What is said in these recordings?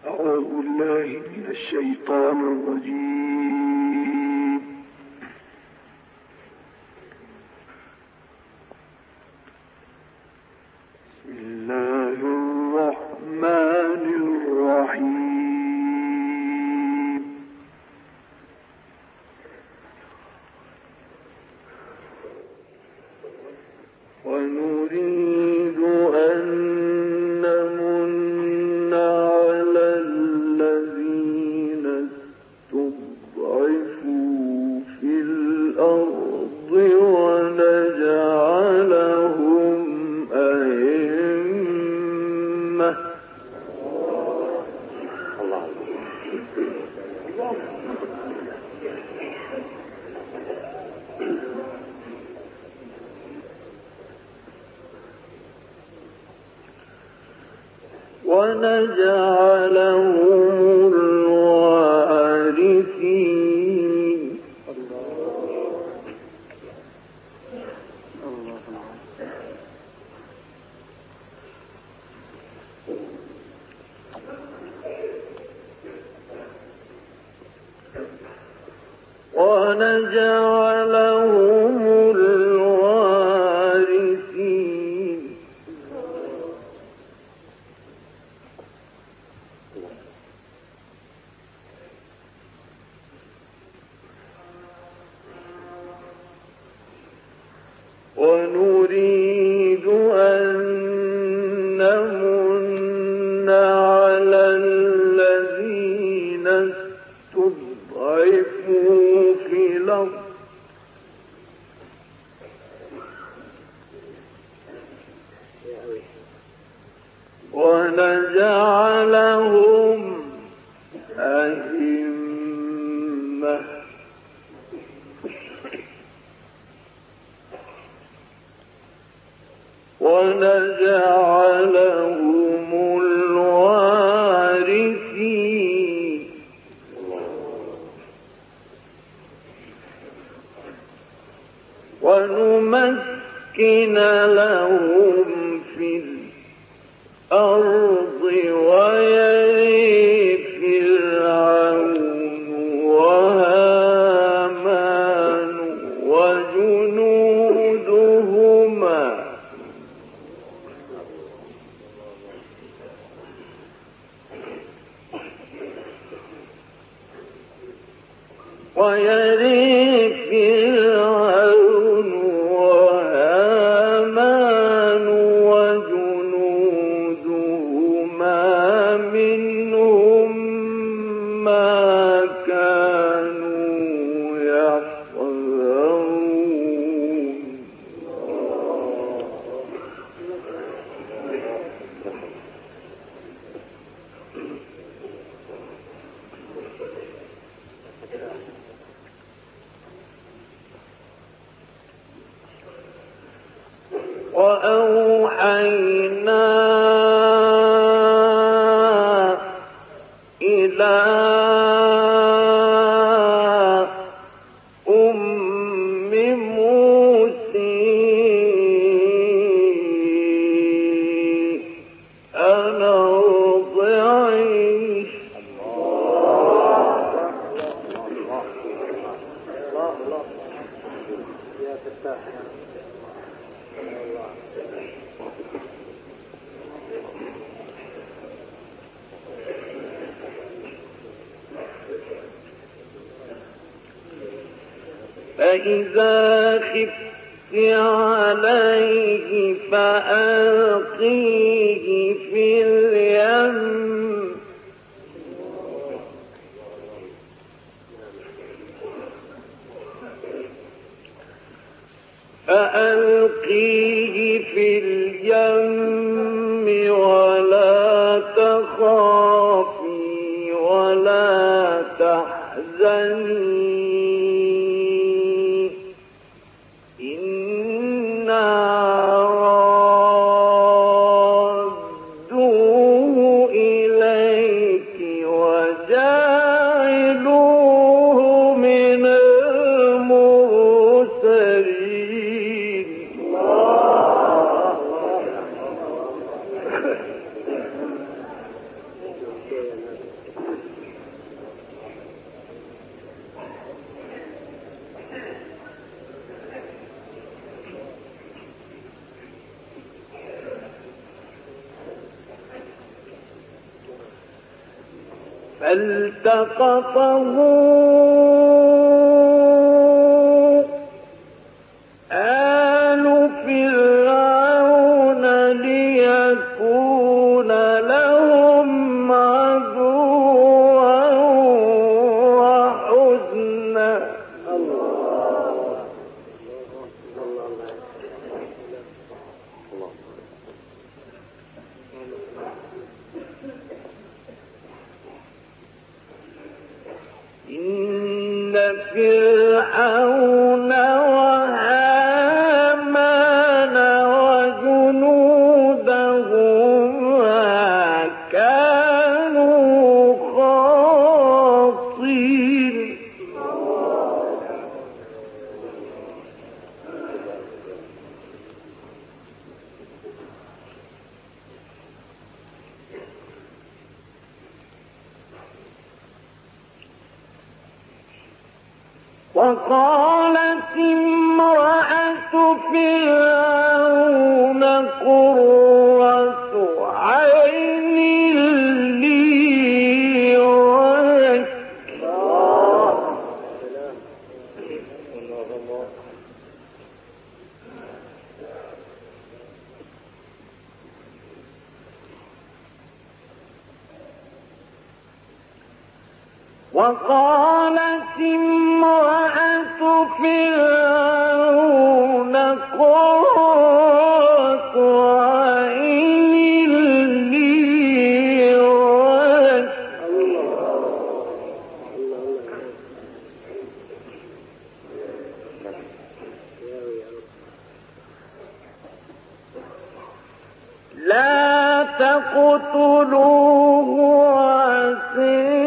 أعوذ بالله من الشيطان الرجيم. بسم الله الرحمن الرحيم. ونريد أن نمن على الذين استضعفوا في الأرض ونجعلهم أئمة. ونجعلهم الوارثين. ونجعلهم الوارثين. ونريد أن نمن على الذين استضعفوا في الأرض ونجعلهم أئمة. ونجعلهم الوارثين. ونمكن لهم في الأرض ويرث فرعون وهامان وجنودهما منهم ما كانوا يحذرون. وأوحينا إلى أم موسى أن أرضعيه. فإذا خفت عليه فألقيه في اليم ولا تخافي ولا تحزني فالتقطه آل فرعون ليكون لهم عدوا وحزنا. إن فرعون وهامان وجنودهما كانوا خاطئين. وقالت امرأة فرعون قرة عين لي ولك. وقالت امرأة فرعون قرة عين لي ولك. لا تقتلوه عسى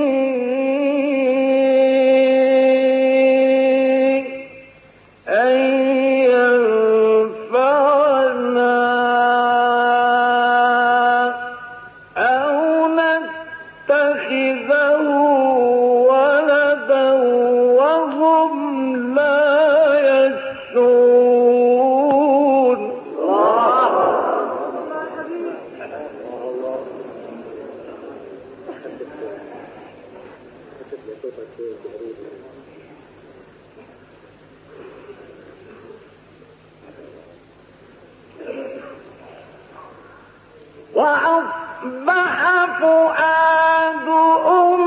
وأصبح فؤاد أم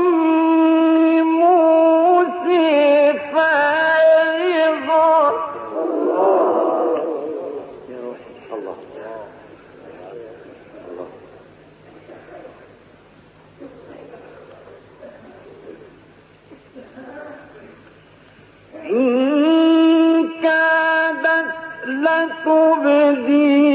موسى فارغا. إن كادت لتبدي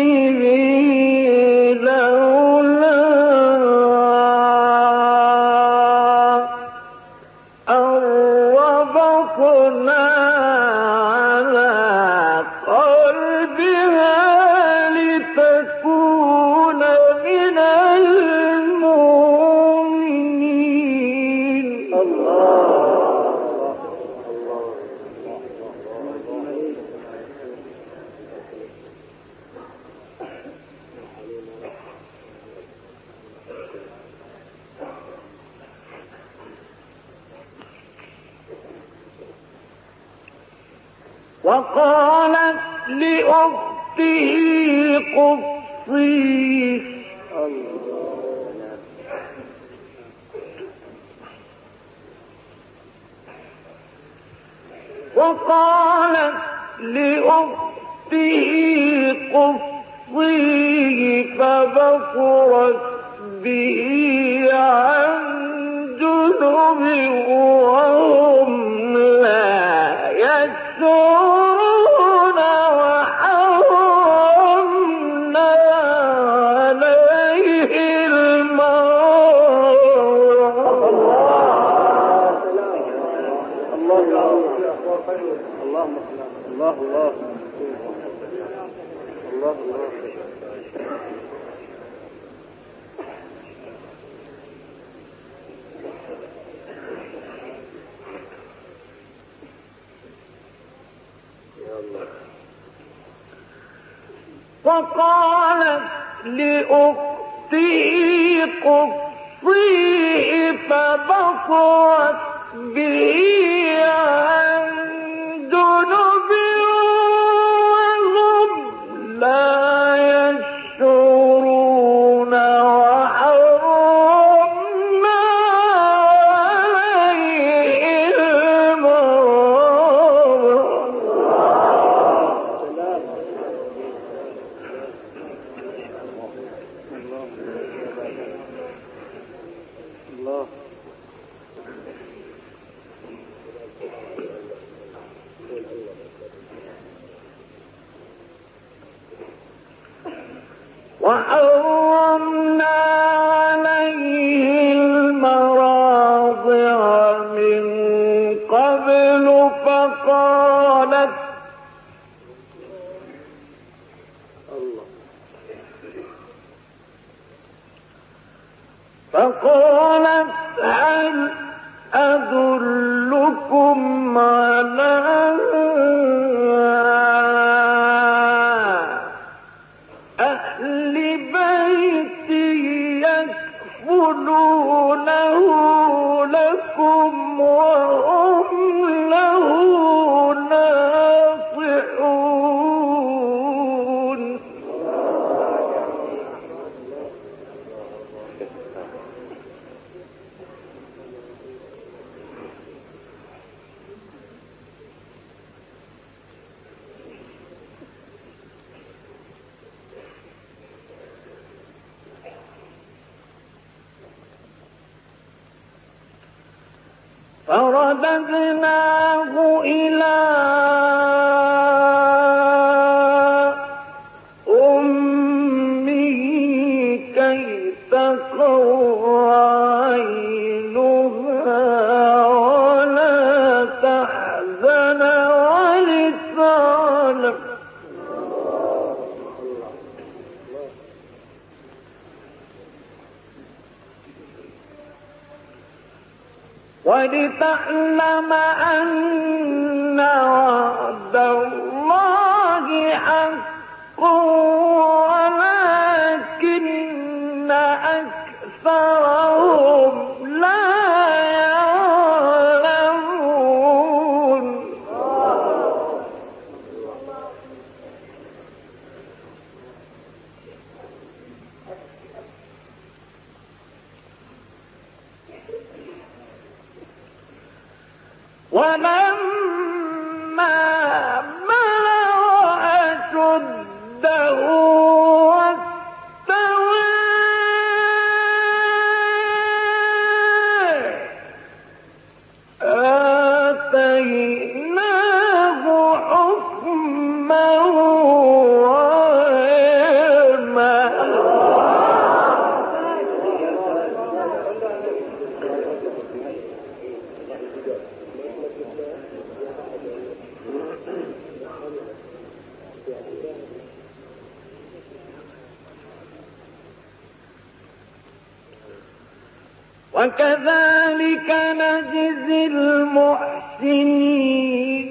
وقالت لأخته قصيه. وقالت لأخته قصيه فبصرت به عن جنب وهم لا يشعرون. وحرمنا عليه وقالت لأخته قصيه فبصرت به عن جنب وهم لا يشعرون وحرمنا عليه وحرمنا عليه المراضع من قبل فقالت هل أدلكم على أهل بيت يكفلونه لكم وهم له ناصحون فرددناه إلى أمه كي تقر عينها ولا تحزن ولتعلم أن وعد الله حق ولكن أكثرهم لا يعلمون ولما بلغ أشده واستوى آتيناه حكما وعلما وكذلك نجزي المحسنين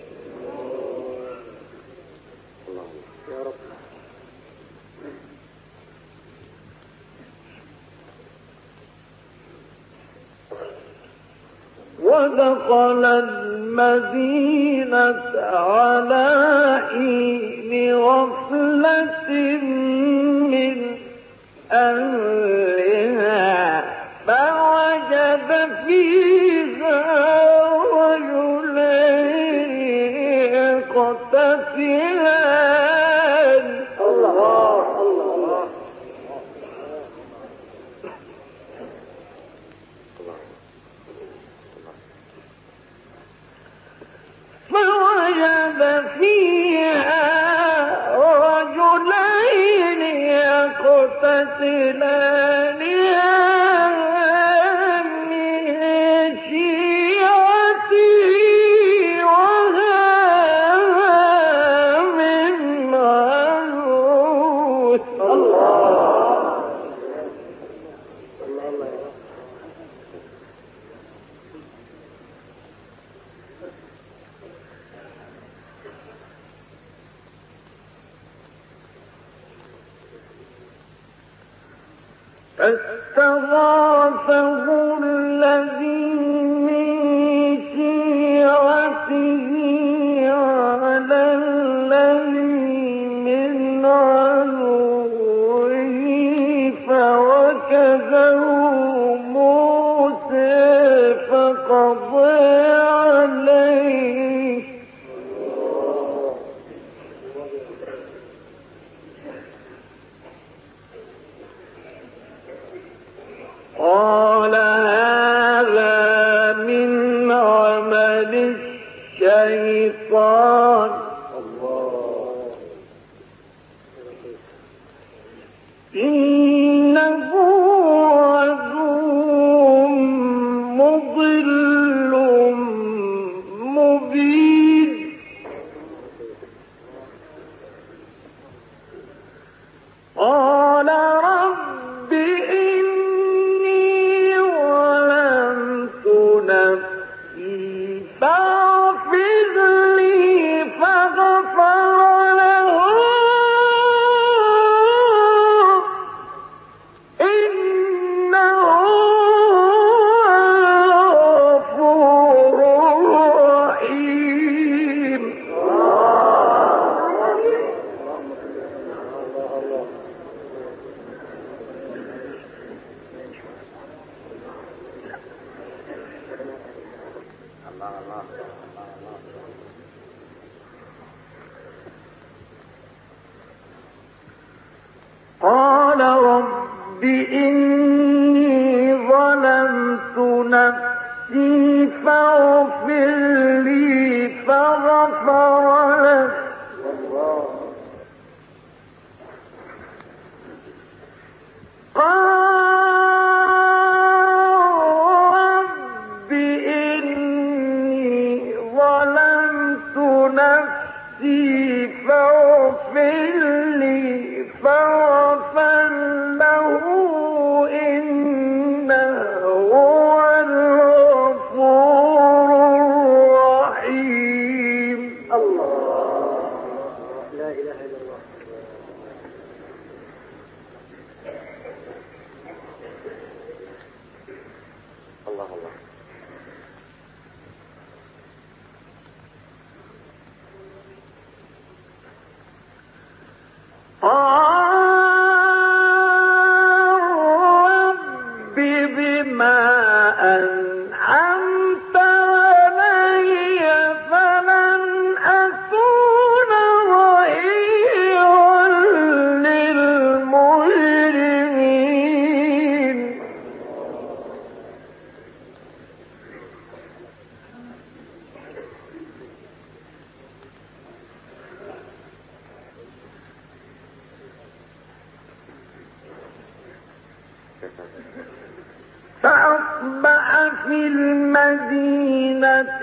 ودخل المدينة على حين غفلة من أهلها فوجد فيها رجلين يقتتلان فوجد فيها رجلين يقتتلان من شيعته وهذا من عدوه فاستغاثه الذي من شيعته على الذي من عدوه فوكزه موسى فقضى عليه قال هذا من عمل الشيطان إنه عدو مضل مبين قال رب إني ظلمت نفسي فاغفر لي فغفر له إنه غفور رحيم قال رب إني ظلمت نفسي فاغفر لي فغفر له قال رب إني ظلمت نفسي فاغفر لي فغفر له إنه هو الغفور الرحيم الله لا إله إلا الله الله الله رب بما أنعمت علي فلن أكون ظهيرا للمجرمين فأصبح في المدينة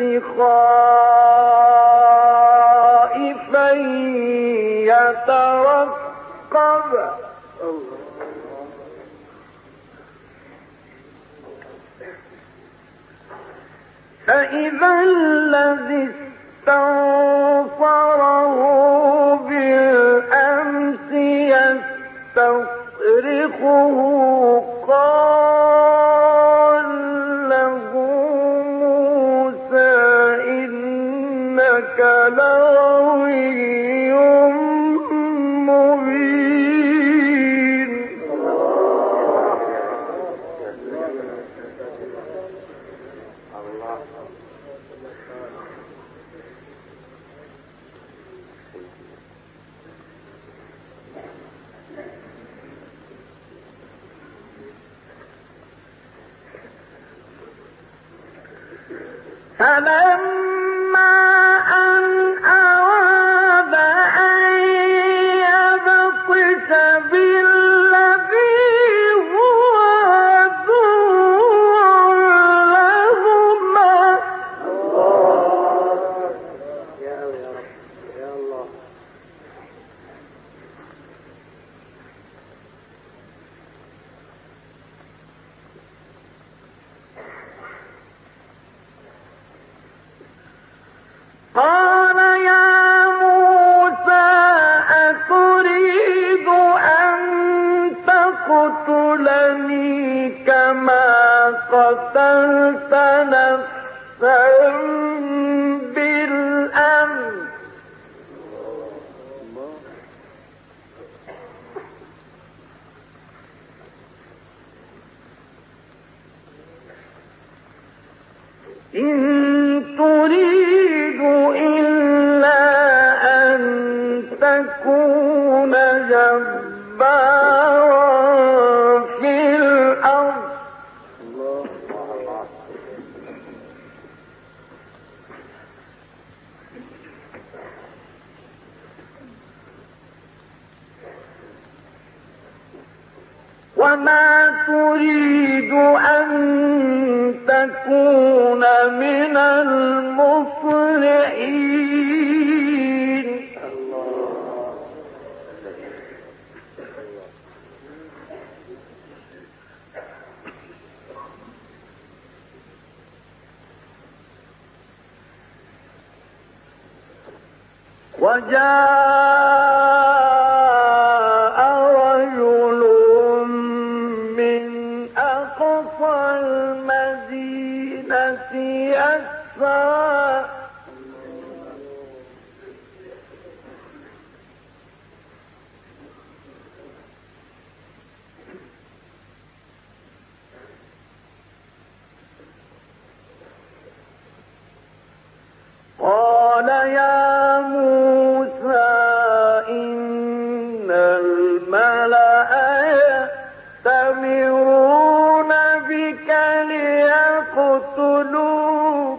خائفا يترقب فإذا الذي استنصره بالأمس يستصرخه قال له موسى إنك لغوي مبين فلما أن أراد أن يبطش بالذي هو عدو لهما يا رب يا الله تقتلني كما قتلت نفسا بالأمس إن تريد إلا أن تكون جبارا في الأرض وما تريد أن تكون من المصلحين وجاء رجل من أقصى المدينة يسعى قال يا موسى إن الملأ يأتمرون بك ليقتلوك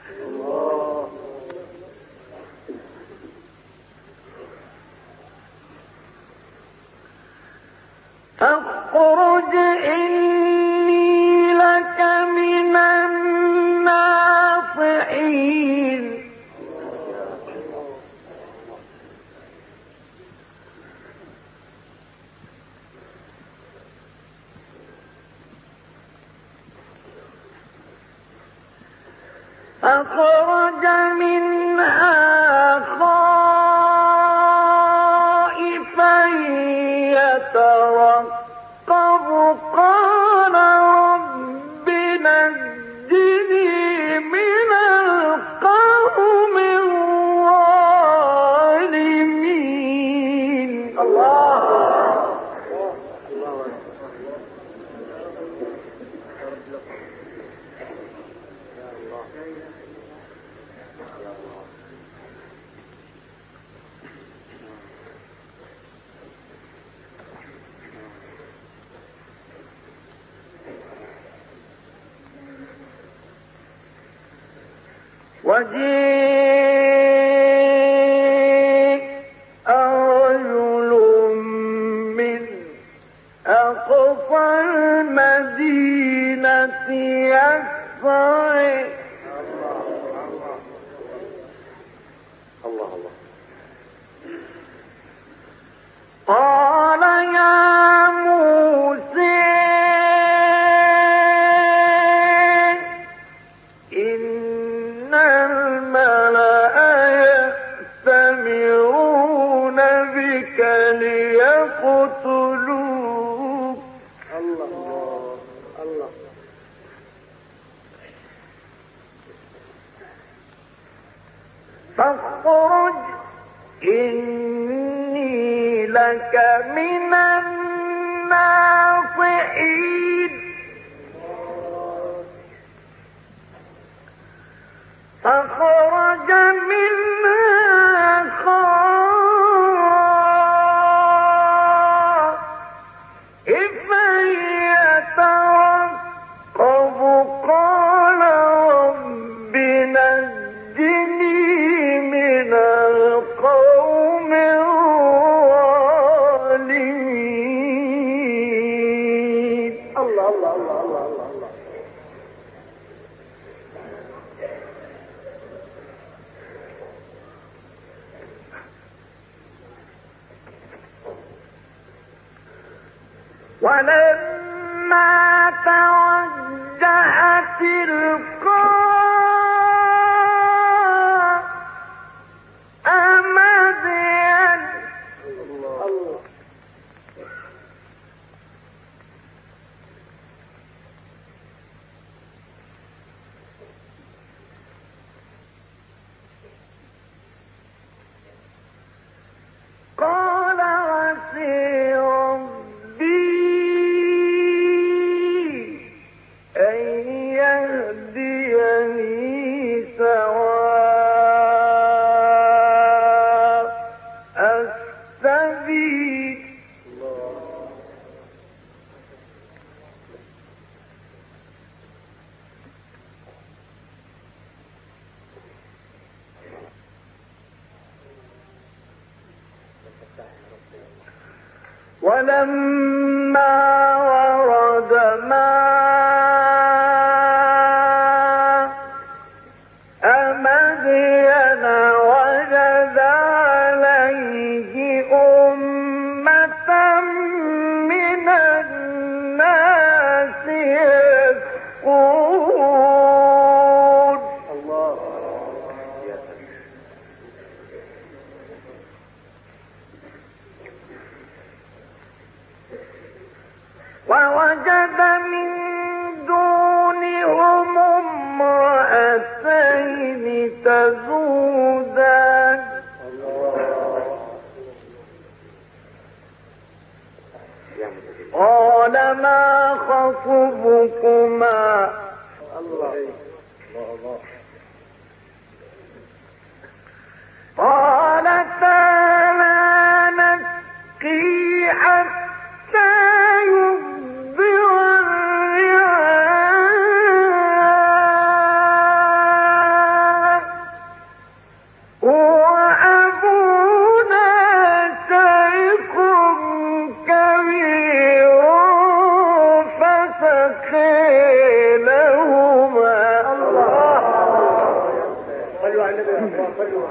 فاخرج إني لك من الناصحين فخرج منها خائفا يترقب قال رب نجني من القوم الظالمين وجيء رجل من أقصى المدينة يسعى قال يا موسى إن الملأ يأتمرون بك ليقتلوك فاخرج إني لك من الناصحين فخرج منها خائفا يترقب قال رب نجني من القوم الظالمين الله الله الله الله الله ولما توجه تلقاء مدين ولما ورد ماء مدين وجد عليه أمة من الناس يسقون. الله. ووجد من دونهم امرأتين تذودان قال ما خطبكما قالتا لا نسقي حتى يصدر الرعاء وأبونا شيخ كبير فسقي لهما. الله. صلوا على النبي. صلوا.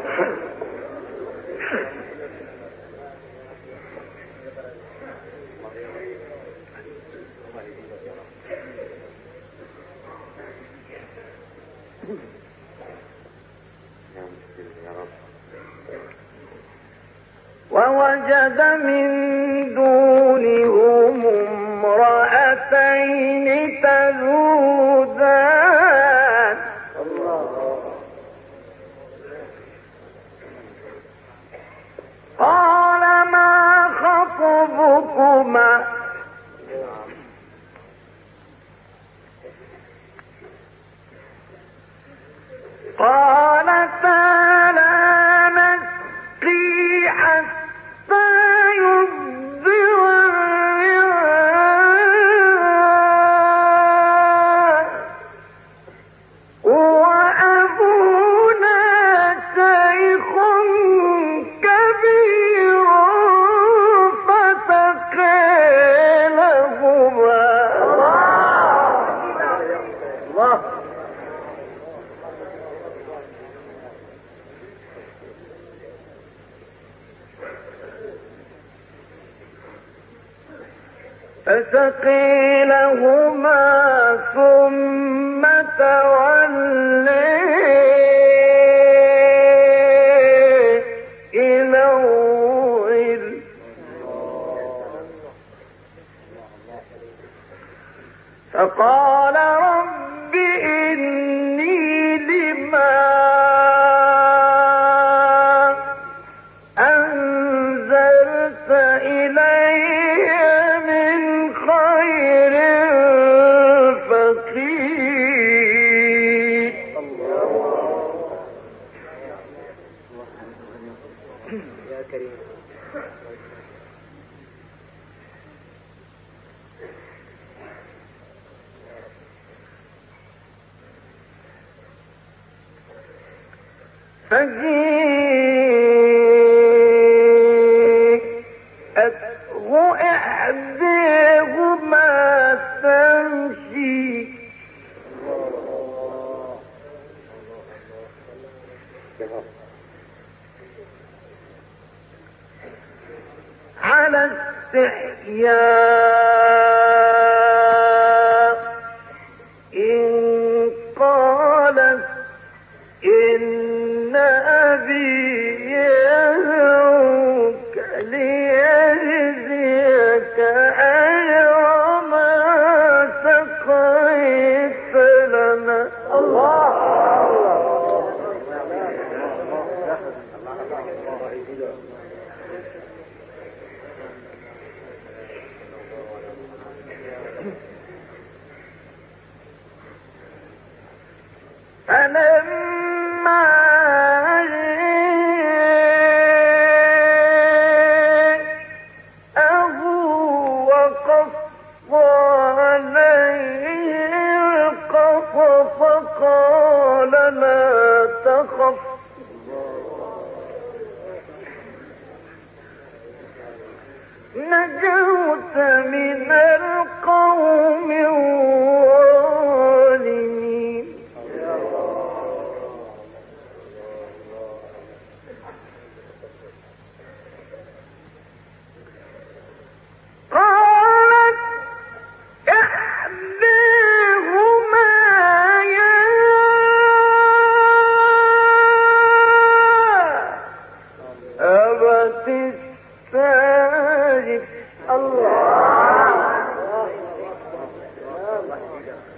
ووجد من دونهم امرأتين تذودان قال ما خطبكما قالتا لا نسقي حتى يصدر الرعاء وأبونا شيخ كبير فسقي لهما. الله. فسقي لهما ثم تولي إلى الظل فقال رب إني لما أنزلت إلي من خير فقير. يا كريم. فجيءته إحداهما تمشي على استحياء إن قالت إن أبي يدعوك ليجزيك أجر ما سقيت لنا. الله. فلما جاءه وقص عليه القصص قال لا تخف نجوت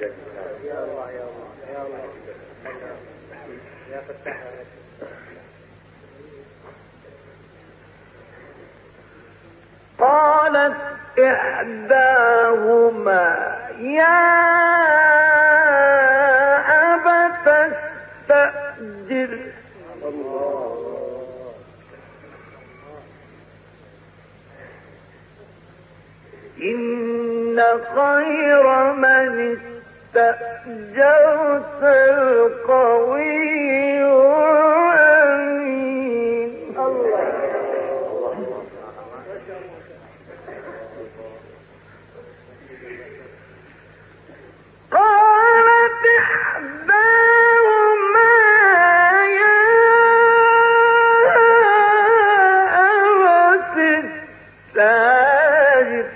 يا الله يا الله يا الله يا فتاح. قالت إحداهما يا أبت استأجر إن خير من استأجرت القوي الأمين. قالت إحداهما يا أبت استأجر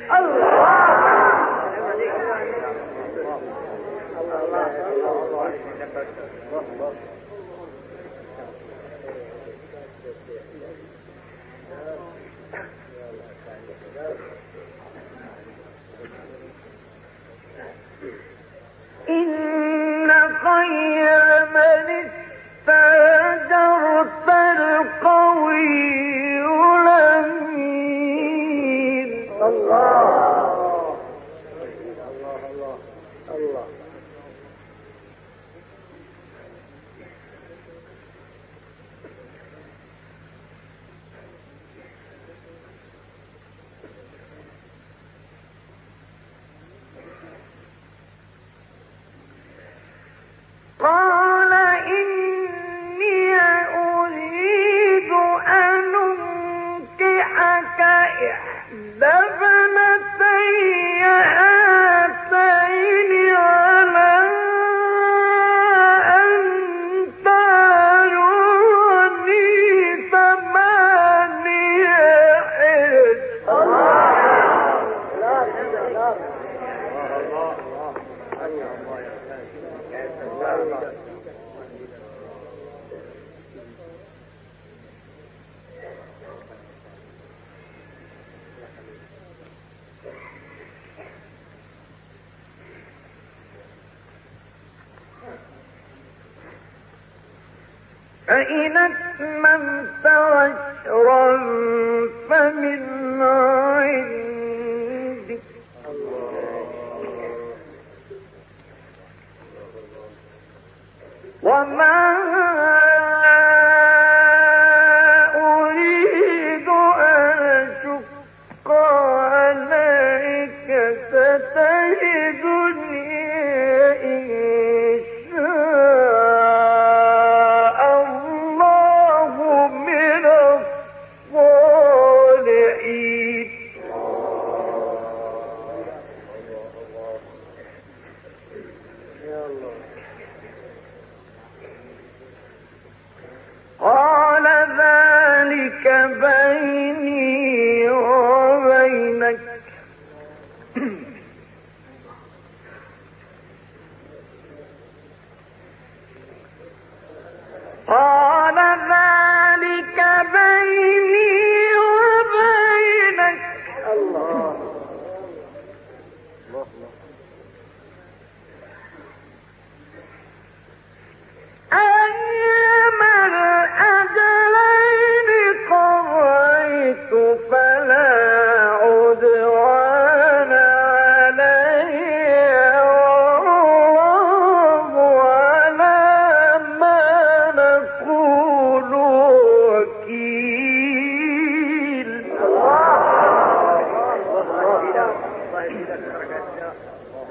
إن خير من استأجرت القوي الأمين. الله الله الله الله. قال إني أريد أن أنكحك إحدى ابنتي هاتين على أن تأجرني ثمانية حجج. فإن أتممت عشرا فمن عندك وما أريد أن أشق عليك ستجدني إن شاء الله من الصالحين. قال ذلك بيني وبينك قال ذلك بيني وبينك. الله أيما الأجلين قضيت فلا عدوان علي والله على ما نقول وكيل.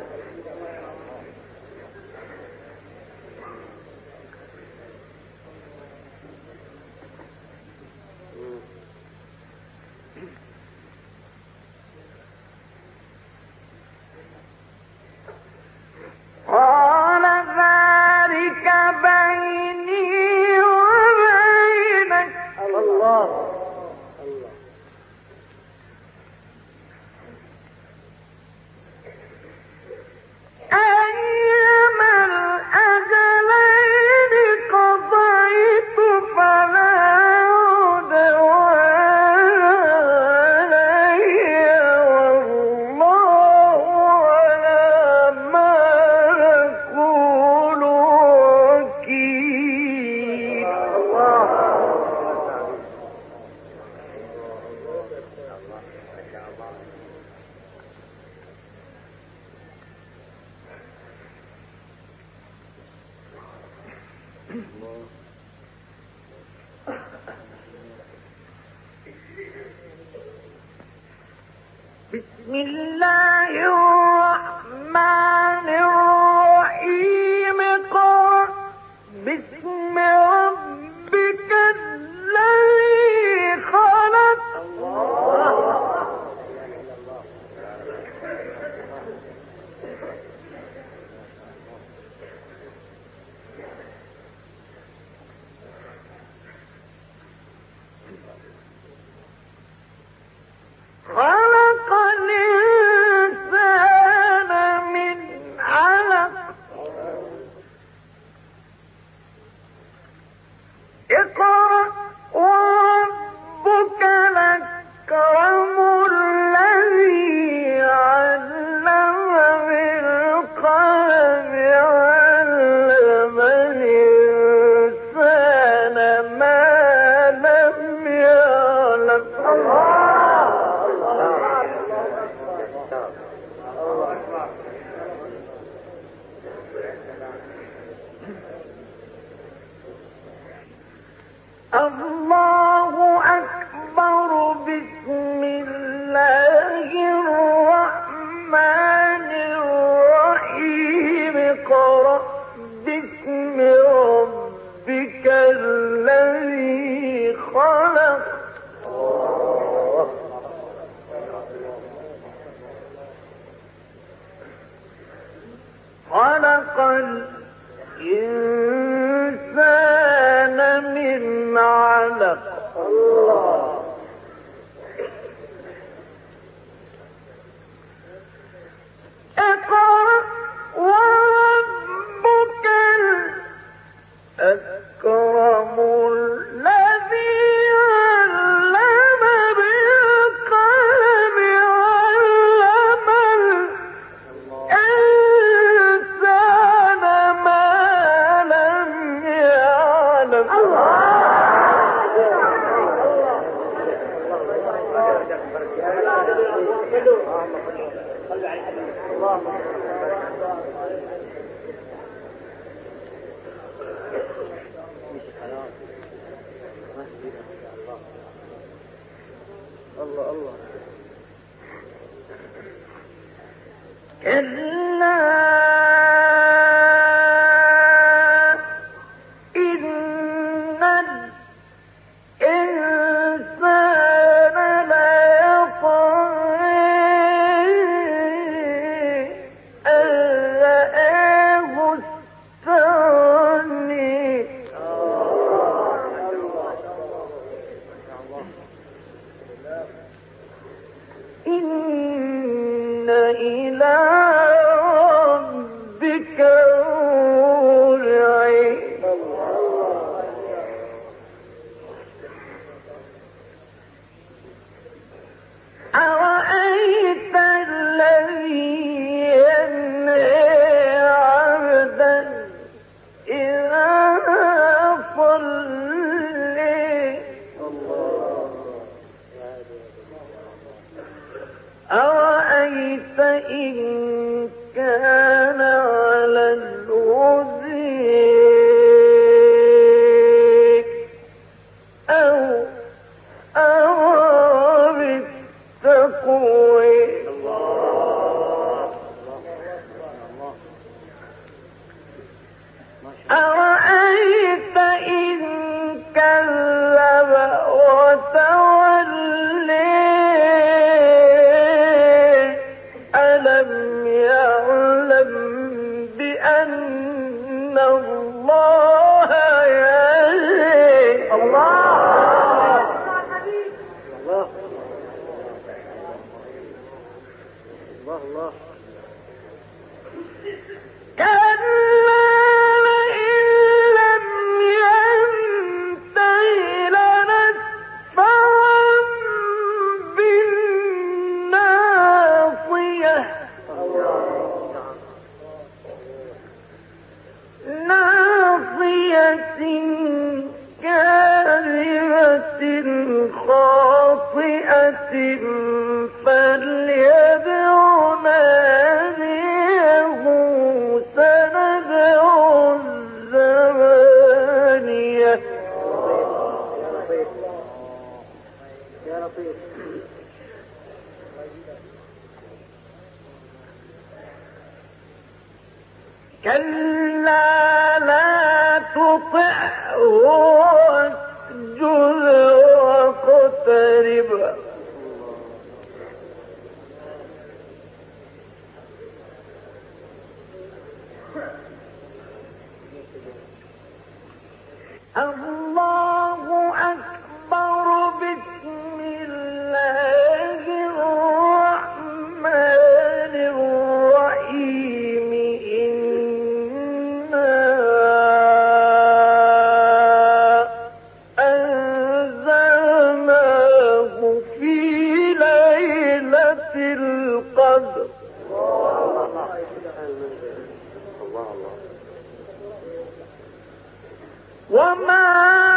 بسم الله الرحمن الرحيم قل باسم ربك الذي خلق خلق الإنسان من علق اقرأ وربك الأكرم الذي علم بالقلم علم الإنسان ما لم يعلم الله أكبر بسم الله الرحمن الرحيم اقرأ باسم ربك الذي خلق خلق الإنسان من علق اقرأ وربك الأكرم الذي علم بالقلم علم الإنسان ما لم يعلم الله الله كلا إن الإنسان ليطغى أن رآه استغنى إن إلى ربك الرجع أرأيت الذي ينهى عبدا إذا صلى أرأيت إن كان على الهدى أو أمر بالتقوى أرأيت إن كذب وتولى ألم يعلم بأن الله يرى الله الله كلا لئن لم ينته لنسفعا بالناصية ناصية كاذبة خاطئة فليدع ناديه كلا لا تطعه واسجد واقترب الله أكبر بسم الله الرحمن الرحيم إنا أنزلناه في ليلة القدر وما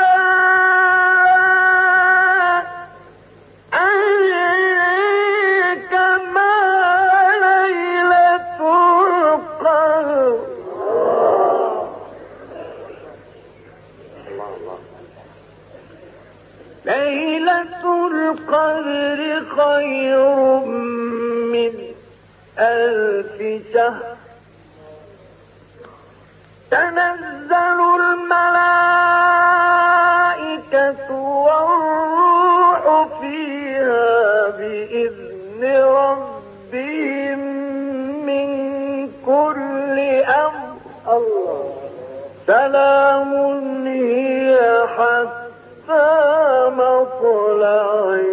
أدريك ما ليلة القدر ليلة القدر خير من 1000 شهر تنزل الملائكة والروح فيها بإذن ربهم من كل أمر سلام هي حتى مطلع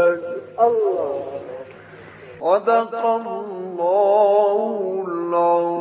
الفجر صدق الله العظيم.